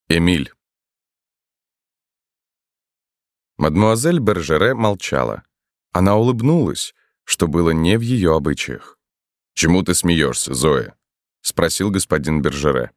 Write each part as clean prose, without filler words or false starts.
Эмиль. Мадемуазель Бержере молчала. Она улыбнулась, что было не в ее обычаях. «Чему ты смеешься, Зоя?» — спросил господин Бержере.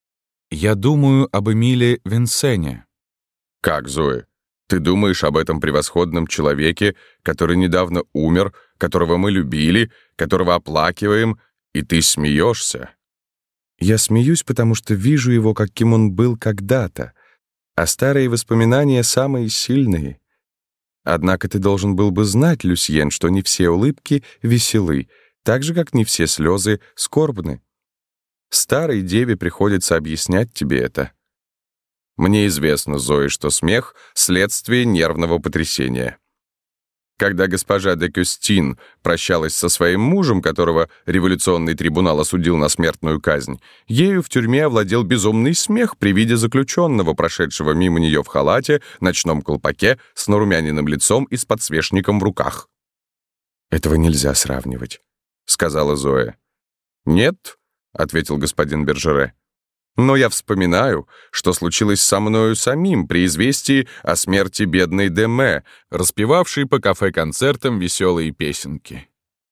«Я думаю об Эмиле Винсене». «Как, Зоя? Ты думаешь об этом превосходном человеке, который недавно умер, которого мы любили, которого оплакиваем, и ты смеешься?» «Я смеюсь, потому что вижу его, каким он был когда-то, а старые воспоминания самые сильные. Однако ты должен был бы знать, Люсьен, что не все улыбки веселы, так же, как не все слезы скорбны. Старой деве приходится объяснять тебе это». «Мне известно, Зои, что смех — следствие нервного потрясения. Когда госпожа де Кюстин прощалась со своим мужем, которого революционный трибунал осудил на смертную казнь, ею в тюрьме овладел безумный смех при виде заключенного, прошедшего мимо нее в халате, ночном колпаке, с нарумяненным лицом и с подсвечником в руках. «Этого нельзя сравнивать», — сказала Зоя. «Нет», — ответил господин Бержере. «Но я вспоминаю, что случилось со мною самим при известии о смерти бедной Деме, распевавшей по кафе-концертам веселые песенки.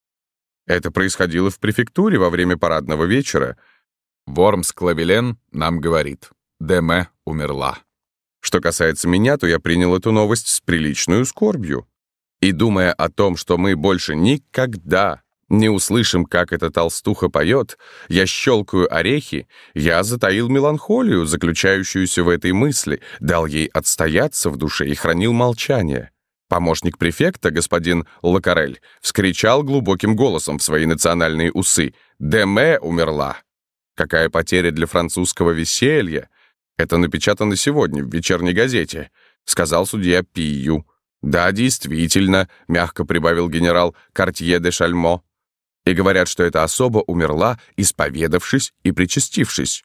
Это происходило в префектуре во время парадного вечера. Вормс-Клавелен нам говорит: Деме умерла. Что касается меня, то я принял эту новость с приличной скорбью. И думая о том, что мы больше никогда не услышим, как эта толстуха поет, я щелкаю орехи, я затаил меланхолию, заключающуюся в этой мысли, дал ей отстояться в душе и хранил молчание. Помощник префекта, господин Лакарель, вскричал глубоким голосом в свои национальные усы: «Деме умерла!» Какая потеря для французского веселья! Это напечатано сегодня в вечерней газете, сказал судья Пию. «Да, действительно», — мягко прибавил генерал Картье де Шальмо. И говорят, что эта особа умерла, исповедавшись и причастившись.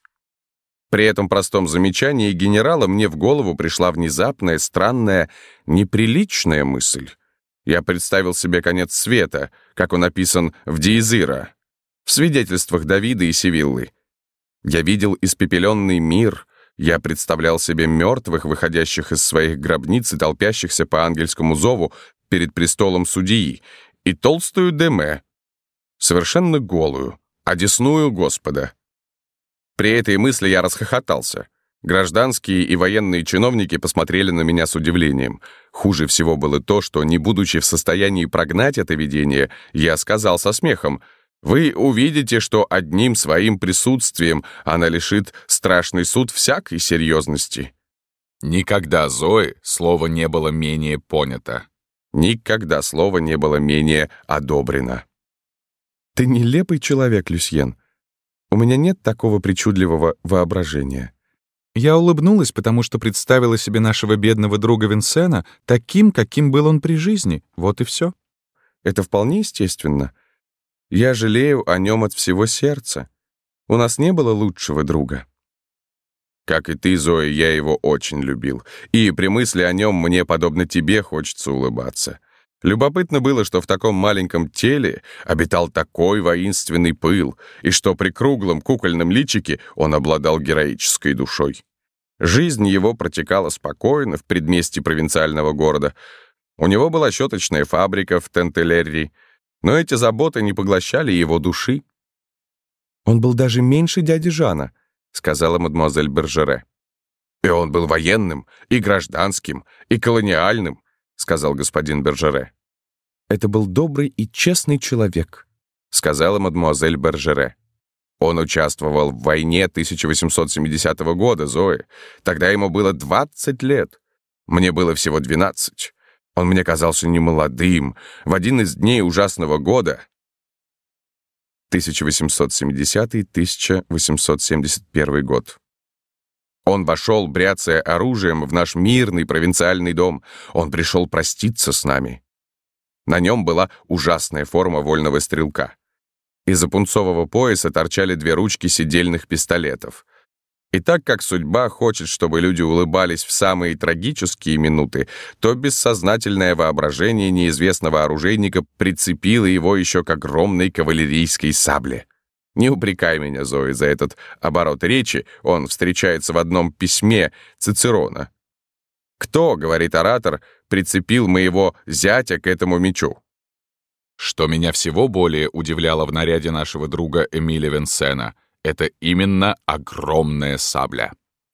При этом простом замечании генерала мне в голову пришла внезапная, странная, неприличная мысль. Я представил себе конец света, как он описан в Диезыра, в свидетельствах Давида и Севиллы. Я видел испепеленный мир, я представлял себе мертвых, выходящих из своих гробниц и толпящихся по ангельскому зову перед престолом судьи, и толстую Деме, совершенно голую, одесную Господа. При этой мысли я расхохотался. Гражданские и военные чиновники посмотрели на меня с удивлением. Хуже всего было то, что, не будучи в состоянии прогнать это видение, я сказал со смехом: «Вы увидите, что одним своим присутствием она лишит страшный суд всякой серьезности». Никогда, Зои, слово не было менее понято. Никогда слово не было менее одобрено. «Ты нелепый человек, Люсьен. У меня нет такого причудливого воображения». Я улыбнулась, потому что представила себе нашего бедного друга Винсена таким, каким был он при жизни. Вот и все. Это вполне естественно. Я жалею о нем от всего сердца. У нас не было лучшего друга. Как и ты, Зоя, я его очень любил. И при мысли о нем мне, подобно тебе, хочется улыбаться. Любопытно было, что в таком маленьком теле обитал такой воинственный пыл, и что при круглом кукольном личике он обладал героической душой. Жизнь его протекала спокойно в предместье провинциального города. У него была щеточная фабрика в Тентелерри, но эти заботы не поглощали его души. «Он был даже меньше дяди Жана», — сказала мадемуазель Бержере. «И он был военным, и гражданским, и колониальным», — сказал господин Бержере. «Это был добрый и честный человек», — сказала мадемуазель Бержере. «Он участвовал в войне 1870 года, Зои. Тогда ему было 20 лет. Мне было всего 12. Он мне казался немолодым. В один из дней ужасного года, 1870-1871 год, он вошел, бряцая оружием, в наш мирный провинциальный дом. Он пришел проститься с нами. На нем была ужасная форма вольного стрелка. Из-за пунцового пояса торчали 2 ручки седельных пистолетов. И так как судьба хочет, чтобы люди улыбались в самые трагические минуты, то бессознательное воображение неизвестного оружейника прицепило его еще к огромной кавалерийской сабле. Не упрекай меня, Зои, за этот оборот речи, он встречается в одном письме Цицерона. «Кто, — говорит оратор, — прицепил моего зятя к этому мечу?» Что меня всего более удивляло в наряде нашего друга Эмиля Винсена, это именно огромная сабля.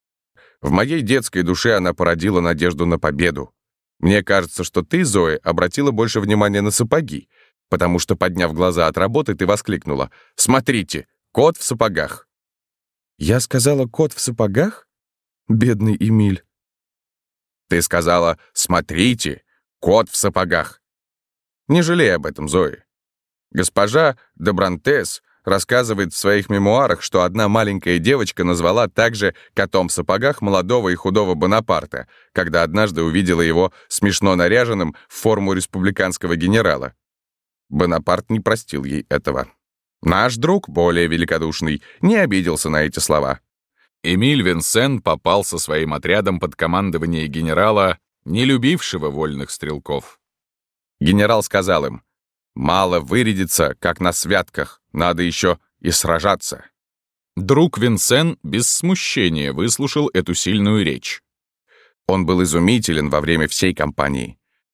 В моей детской душе она породила надежду на победу. Мне кажется, что ты, Зои, обратила больше внимания на сапоги, потому что, подняв глаза от работы, ты воскликнула: «Смотрите, кот в сапогах!» Я сказала: «Кот в сапогах?» Бедный Эмиль. Ты сказала: «Смотрите, кот в сапогах!» Не жалей об этом, Зои. Госпожа де Брантес рассказывает в своих мемуарах, что одна маленькая девочка назвала также котом в сапогах молодого и худого Бонапарта, когда однажды увидела его смешно наряженным в форму республиканского генерала. Бонапарт не простил ей этого. Наш друг, более великодушный, не обиделся на эти слова. Эмиль Винсен попал со своим отрядом под командование генерала, не любившего вольных стрелков. Генерал сказал им: «Мало вырядиться, как на святках, надо еще и сражаться». Друг Винсен без смущения выслушал эту сильную речь. Он был изумителен во время всей кампании.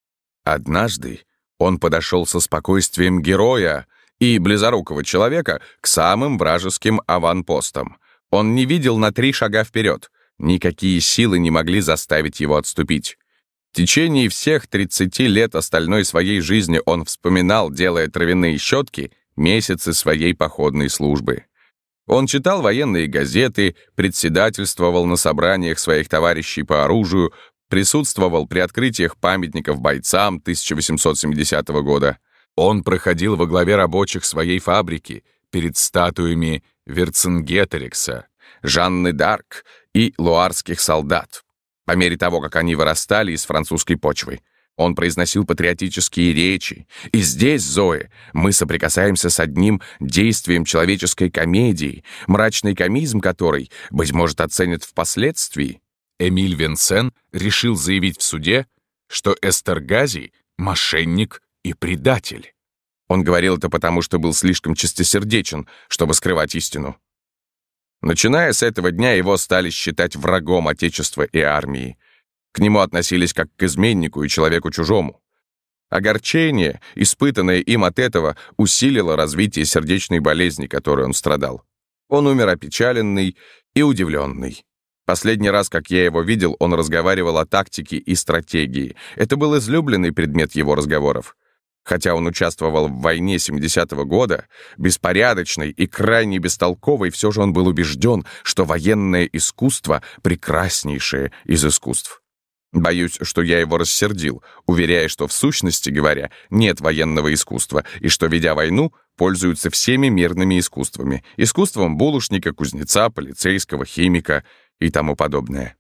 Однажды он подошел со спокойствием героя и близорукого человека к самым вражеским аванпостам. Он не видел на 3 шага вперед. Никакие силы не могли заставить его отступить. В течение всех 30 лет остальной своей жизни он вспоминал, делая травяные щетки, месяцы своей походной службы. Он читал военные газеты, председательствовал на собраниях своих товарищей по оружию, присутствовал при открытиях памятников бойцам 1870 года. Он проходил во главе рабочих своей фабрики перед статуями Верцингеторикса, Жанны д'Арк и луарских солдат. По мере того, как они вырастали из французской почвы, он произносил патриотические речи. И здесь, Зои, мы соприкасаемся с одним действием человеческой комедии, мрачный комизм которой, быть может, оценят впоследствии. Эмиль Винсен решил заявить в суде, что Эстергази — мошенник и предатель. Он говорил это потому, что был слишком чистосердечен, чтобы скрывать истину. Начиная с этого дня его стали считать врагом Отечества и армии. К нему относились как к изменнику и человеку чужому. Огорчение, испытанное им от этого, усилило развитие сердечной болезни, которой он страдал. Он умер опечаленный и удивленный. Последний раз, как я его видел, он разговаривал о тактике и стратегии. Это был излюбленный предмет его разговоров. Хотя он участвовал в войне 70-го года, беспорядочный и крайне бестолковый, все же он был убежден, что военное искусство — прекраснейшее из искусств. Боюсь, что я его рассердил, уверяя, что в сущности говоря нет военного искусства, и что, ведя войну, пользуются всеми мирными искусствами, искусством булочника, кузнеца, полицейского, химика и тому подобное.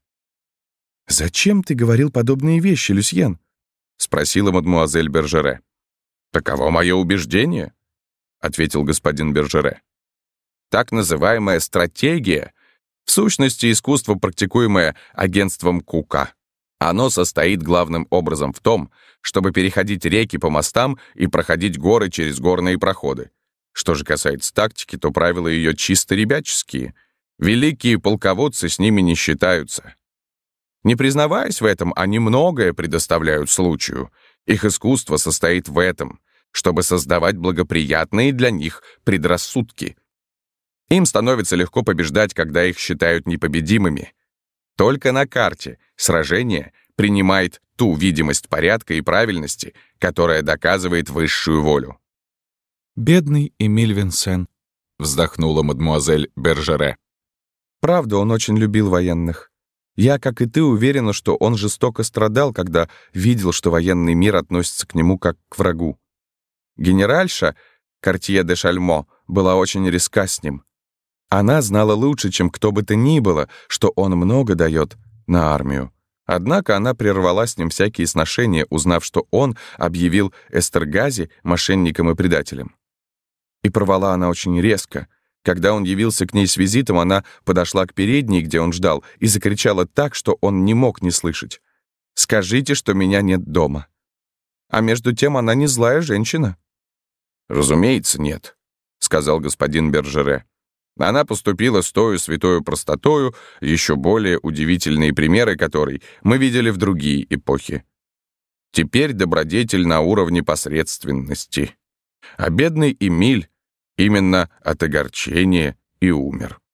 «Зачем ты говорил подобные вещи, Люсьен?» — спросила мадемуазель Бержере. «Таково мое убеждение», — ответил господин Бержере. «Так называемая стратегия — в сущности искусство, практикуемое агентством Кука. Оно состоит главным образом в том, чтобы переходить реки по мостам и проходить горы через горные проходы. Что же касается тактики, то правила ее чисто ребяческие. Великие полководцы с ними не считаются. Не признаваясь в этом, они многое предоставляют случаю. Их искусство состоит в этом, чтобы создавать благоприятные для них предрассудки. Им становится легко побеждать, когда их считают непобедимыми. Только на карте сражение принимает ту видимость порядка и правильности, которая доказывает высшую волю. «Бедный Эмиль Винсен», — вздохнула мадемуазель Бержере. Правда, он очень любил военных. Я, как и ты, уверена, что он жестоко страдал, когда видел, что военный мир относится к нему как к врагу. Генеральша Кортье де Шальмо была очень резка с ним. Она знала лучше, чем кто бы то ни было, что он много дает на армию. Однако она прервала с ним всякие сношения, узнав, что он объявил Эстергази мошенником и предателем. И порвала она очень резко. Когда он явился к ней с визитом, она подошла к передней, где он ждал, и закричала так, что он не мог не слышать: «Скажите, что меня нет дома». А между тем она не злая женщина. Разумеется, нет. — сказал господин Бержере. Она поступила с тою святою простотою, еще более удивительные примеры которой мы видели в другие эпохи. Теперь добродетель на уровне посредственности. А бедный Эмиль именно от огорчения и умер.